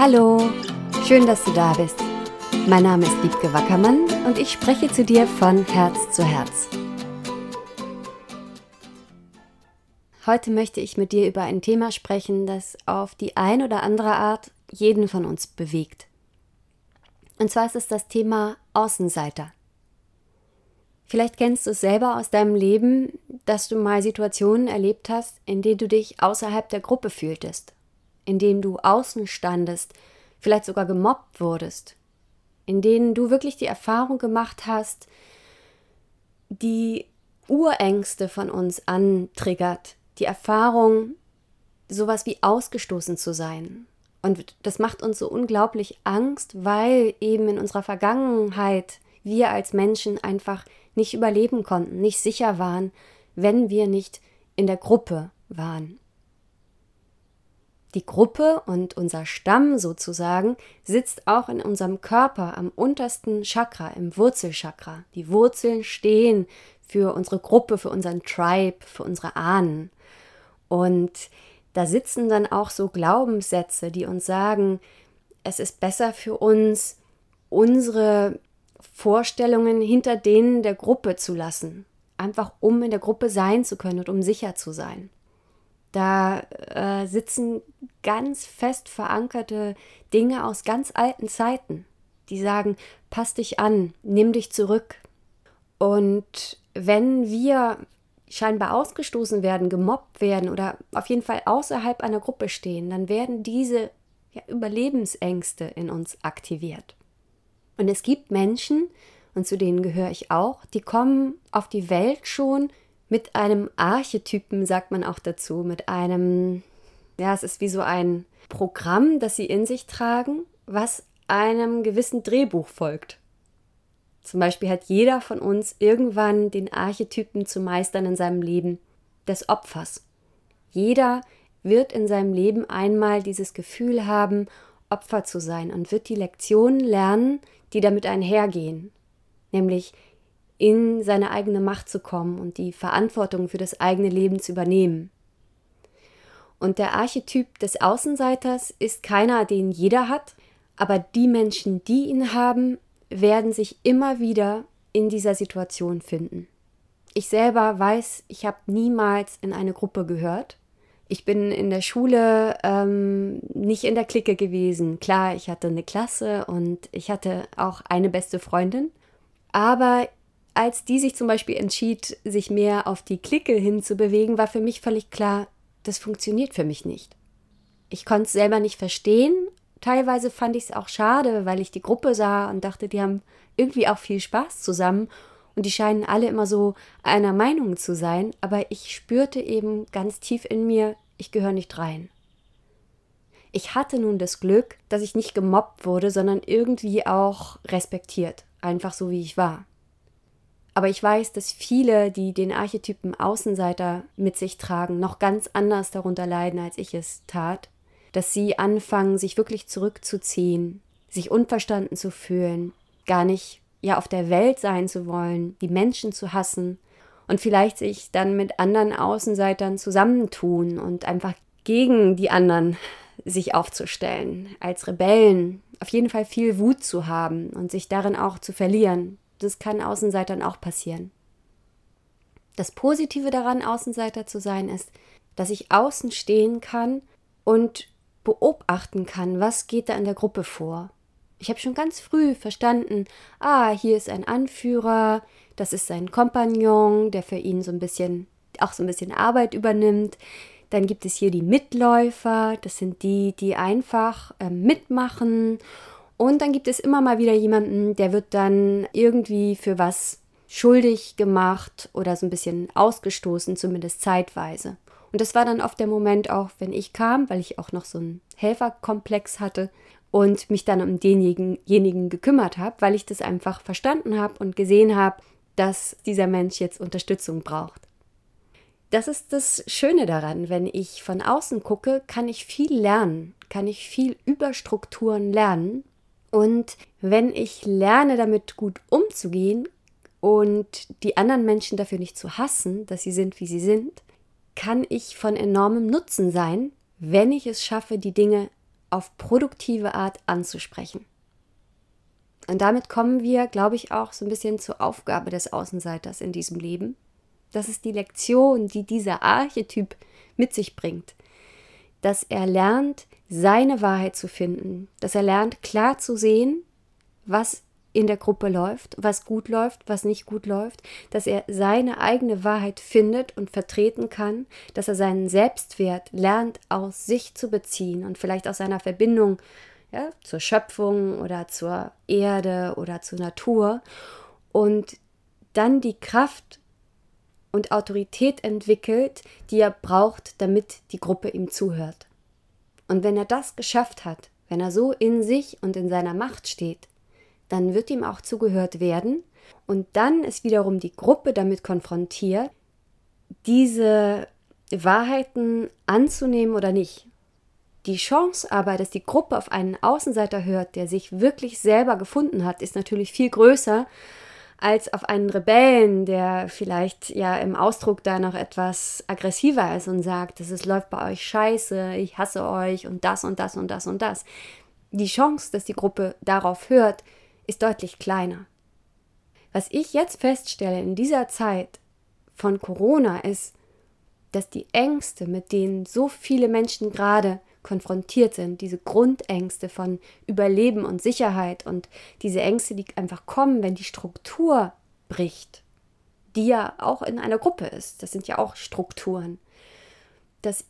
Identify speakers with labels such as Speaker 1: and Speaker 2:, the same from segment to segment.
Speaker 1: Hallo, schön, dass du da bist. Mein Name ist Wiebke Wackermann und ich spreche zu dir von Herz zu Herz. Heute möchte ich mit dir über ein Thema sprechen, das auf die ein oder andere Art jeden von uns bewegt. Und zwar ist es das Thema Außenseiter. Vielleicht kennst du es selber aus deinem Leben, dass du mal Situationen erlebt hast, in denen du dich außerhalb der Gruppe fühltest, in denen du außen standest, vielleicht sogar gemobbt wurdest, in denen du wirklich die Erfahrung gemacht hast, die Urängste von uns antriggert, die Erfahrung, sowas wie ausgestoßen zu sein. Und das macht uns so unglaublich Angst, weil eben in unserer Vergangenheit wir als Menschen einfach nicht überleben konnten, nicht sicher waren, wenn wir nicht in der Gruppe waren. Die Gruppe und unser Stamm sozusagen sitzt auch in unserem Körper am untersten Chakra, im Wurzelchakra. Die Wurzeln stehen für unsere Gruppe, für unseren Tribe, für unsere Ahnen. Und da sitzen dann auch so Glaubenssätze, die uns sagen, es ist besser für uns, unsere Vorstellungen hinter denen der Gruppe zu lassen. Einfach um in der Gruppe sein zu können und um sicher zu sein. Da sitzen ganz fest verankerte Dinge aus ganz alten Zeiten, die sagen, pass dich an, nimm dich zurück. Und wenn wir scheinbar ausgestoßen werden, gemobbt werden oder auf jeden Fall außerhalb einer Gruppe stehen, dann werden diese Überlebensängste in uns aktiviert. Und es gibt Menschen, und zu denen gehöre ich auch, die kommen auf die Welt schon mit einem Archetypen, sagt man auch dazu, mit einem, es ist wie so ein Programm, das sie in sich tragen, was einem gewissen Drehbuch folgt. Zum Beispiel hat jeder von uns irgendwann den Archetypen zu meistern in seinem Leben des Opfers. Jeder wird in seinem Leben einmal dieses Gefühl haben, Opfer zu sein und wird die Lektionen lernen, die damit einhergehen, nämlich in seine eigene Macht zu kommen und die Verantwortung für das eigene Leben zu übernehmen. Und der Archetyp des Außenseiters ist keiner, den jeder hat, aber die Menschen, die ihn haben, werden sich immer wieder in dieser Situation finden. Ich selber weiß, ich habe niemals in eine Gruppe gehört. Ich bin in der Schule nicht in der Clique gewesen. Klar, ich hatte eine Klasse und ich hatte auch eine beste Freundin, aber als die sich zum Beispiel entschied, sich mehr auf die Clique hinzubewegen, war für mich völlig klar, das funktioniert für mich nicht. Ich konnte es selber nicht verstehen. Teilweise fand ich es auch schade, weil ich die Gruppe sah und dachte, die haben irgendwie auch viel Spaß zusammen und die scheinen alle immer so einer Meinung zu sein, aber ich spürte eben ganz tief in mir, ich gehöre nicht rein. Ich hatte nun das Glück, dass ich nicht gemobbt wurde, sondern irgendwie auch respektiert, einfach so wie ich war. Aber ich weiß, dass viele, die den Archetypen Außenseiter mit sich tragen, noch ganz anders darunter leiden, als ich es tat. Dass sie anfangen, sich wirklich zurückzuziehen, sich unverstanden zu fühlen, gar nicht auf der Welt sein zu wollen, die Menschen zu hassen und vielleicht sich dann mit anderen Außenseitern zusammentun und einfach gegen die anderen sich aufzustellen, als Rebellen, auf jeden Fall viel Wut zu haben und sich darin auch zu verlieren. Das kann Außenseitern auch passieren. Das Positive daran, Außenseiter zu sein, ist, dass ich außen stehen kann und beobachten kann, was geht da in der Gruppe vor. Ich habe schon ganz früh verstanden, hier ist ein Anführer, das ist sein Kompagnon, der für ihn so ein bisschen Arbeit übernimmt. Dann gibt es hier die Mitläufer, das sind die, die einfach mitmachen. Und dann gibt es immer mal wieder jemanden, der wird dann irgendwie für was schuldig gemacht oder so ein bisschen ausgestoßen, zumindest zeitweise. Und das war dann oft der Moment auch, wenn ich kam, weil ich auch noch so einen Helferkomplex hatte und mich dann um denjenigen gekümmert habe, weil ich das einfach verstanden habe und gesehen habe, dass dieser Mensch jetzt Unterstützung braucht. Das ist das Schöne daran, wenn ich von außen gucke, kann ich viel lernen, kann ich viel über Strukturen lernen. Und wenn ich lerne, damit gut umzugehen und die anderen Menschen dafür nicht zu hassen, dass sie sind, wie sie sind, kann ich von enormem Nutzen sein, wenn ich es schaffe, die Dinge auf produktive Art anzusprechen. Und damit kommen wir, glaube ich, auch so ein bisschen zur Aufgabe des Außenseiters in diesem Leben. Das ist die Lektion, die dieser Archetyp mit sich bringt. Dass er lernt, seine Wahrheit zu finden. Dass er lernt, klar zu sehen, was in der Gruppe läuft, was gut läuft, was nicht gut läuft. Dass er seine eigene Wahrheit findet und vertreten kann. Dass er seinen Selbstwert lernt, aus sich zu beziehen und vielleicht aus seiner Verbindung zur Schöpfung oder zur Erde oder zur Natur und dann die Kraft und Autorität entwickelt, die er braucht, damit die Gruppe ihm zuhört. Und wenn er das geschafft hat, wenn er so in sich und in seiner Macht steht, dann wird ihm auch zugehört werden und dann ist wiederum die Gruppe damit konfrontiert, diese Wahrheiten anzunehmen oder nicht. Die Chance aber, dass die Gruppe auf einen Außenseiter hört, der sich wirklich selber gefunden hat, ist natürlich viel größer als auf einen Rebellen, der vielleicht ja im Ausdruck da noch etwas aggressiver ist und sagt, es läuft bei euch scheiße, ich hasse euch und das und das und das und das. Die Chance, dass die Gruppe darauf hört, ist deutlich kleiner. Was ich jetzt feststelle in dieser Zeit von Corona ist, dass die Ängste, mit denen so viele Menschen gerade konfrontiert sind, diese Grundängste von Überleben und Sicherheit und diese Ängste, die einfach kommen, wenn die Struktur bricht, die ja auch in einer Gruppe ist, das sind ja auch Strukturen, dass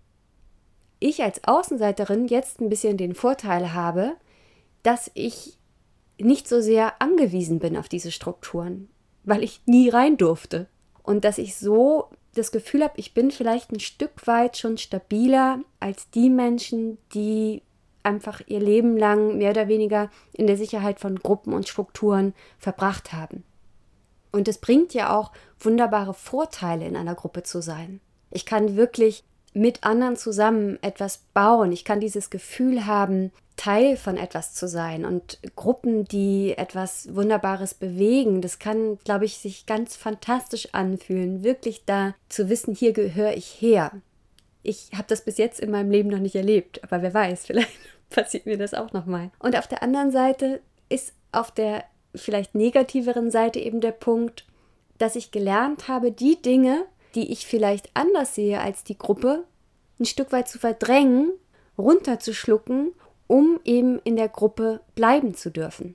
Speaker 1: ich als Außenseiterin jetzt ein bisschen den Vorteil habe, dass ich nicht so sehr angewiesen bin auf diese Strukturen, weil ich nie rein durfte und dass ich so das Gefühl habe, ich bin vielleicht ein Stück weit schon stabiler als die Menschen, die einfach ihr Leben lang mehr oder weniger in der Sicherheit von Gruppen und Strukturen verbracht haben. Und es bringt ja auch wunderbare Vorteile, in einer Gruppe zu sein. Ich kann wirklich mit anderen zusammen etwas bauen. Ich kann dieses Gefühl haben, Teil von etwas zu sein und Gruppen, die etwas Wunderbares bewegen. Das kann, glaube ich, sich ganz fantastisch anfühlen, wirklich da zu wissen, hier gehöre ich her. Ich habe das bis jetzt in meinem Leben noch nicht erlebt, aber wer weiß, vielleicht passiert mir das auch nochmal. Und auf der anderen Seite ist auf der vielleicht negativeren Seite eben der Punkt, dass ich gelernt habe, die Dinge, die ich vielleicht anders sehe als die Gruppe, ein Stück weit zu verdrängen, runterzuschlucken, um eben in der Gruppe bleiben zu dürfen.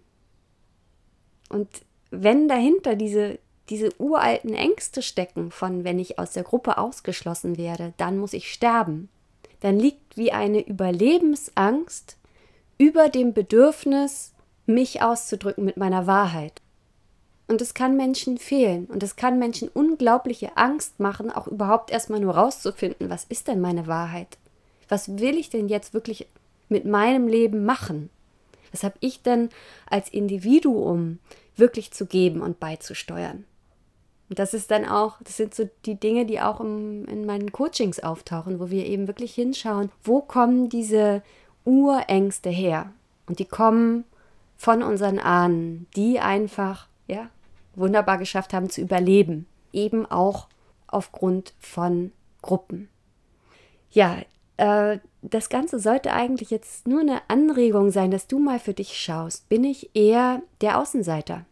Speaker 1: Und wenn dahinter diese uralten Ängste stecken von, wenn ich aus der Gruppe ausgeschlossen werde, dann muss ich sterben, dann liegt wie eine Überlebensangst über dem Bedürfnis, mich auszudrücken mit meiner Wahrheit. Und es kann Menschen fehlen und es kann Menschen unglaubliche Angst machen, auch überhaupt erstmal nur rauszufinden, was ist denn meine Wahrheit? Was will ich denn jetzt wirklich mit meinem Leben machen? Was habe ich denn als Individuum wirklich zu geben und beizusteuern? Und das sind so die Dinge, die auch in meinen Coachings auftauchen, wo wir eben wirklich hinschauen, wo kommen diese Urängste her? Und die kommen von unseren Ahnen, die einfach, wunderbar geschafft haben zu überleben. Eben auch aufgrund von Gruppen. Ja, das Ganze sollte eigentlich jetzt nur eine Anregung sein, dass du mal für dich schaust. Bin ich eher der Außenseiter?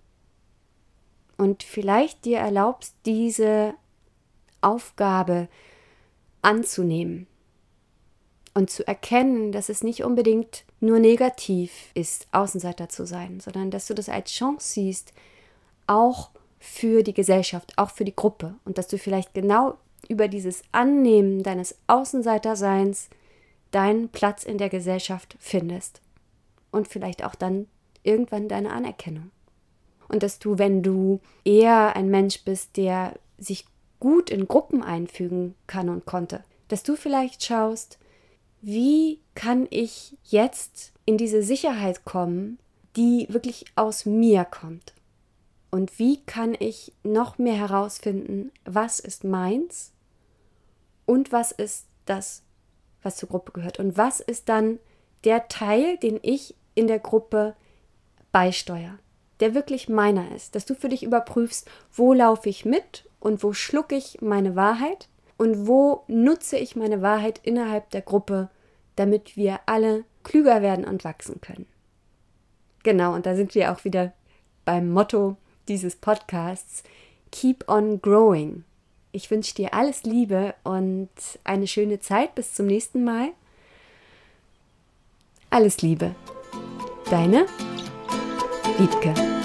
Speaker 1: Und vielleicht dir erlaubst, diese Aufgabe anzunehmen und zu erkennen, dass es nicht unbedingt nur negativ ist, Außenseiter zu sein, sondern dass du das als Chance siehst, auch für die Gesellschaft, auch für die Gruppe und dass du vielleicht genau über dieses Annehmen deines Außenseiterseins deinen Platz in der Gesellschaft findest und vielleicht auch dann irgendwann deine Anerkennung. Und dass du, wenn du eher ein Mensch bist, der sich gut in Gruppen einfügen kann und konnte, dass du vielleicht schaust, wie kann ich jetzt in diese Sicherheit kommen, die wirklich aus mir kommt? Und wie kann ich noch mehr herausfinden, was ist meins und was ist das, was zur Gruppe gehört? Und was ist dann der Teil, den ich in der Gruppe beisteuere, der wirklich meiner ist? Dass du für dich überprüfst, wo laufe ich mit und wo schlucke ich meine Wahrheit und wo nutze ich meine Wahrheit innerhalb der Gruppe, damit wir alle klüger werden und wachsen können. Genau, und da sind wir auch wieder beim Motto dieses Podcasts: Keep on growing. Ich wünsche dir alles Liebe und eine schöne Zeit. Bis zum nächsten Mal. Alles Liebe. Deine Wiebke.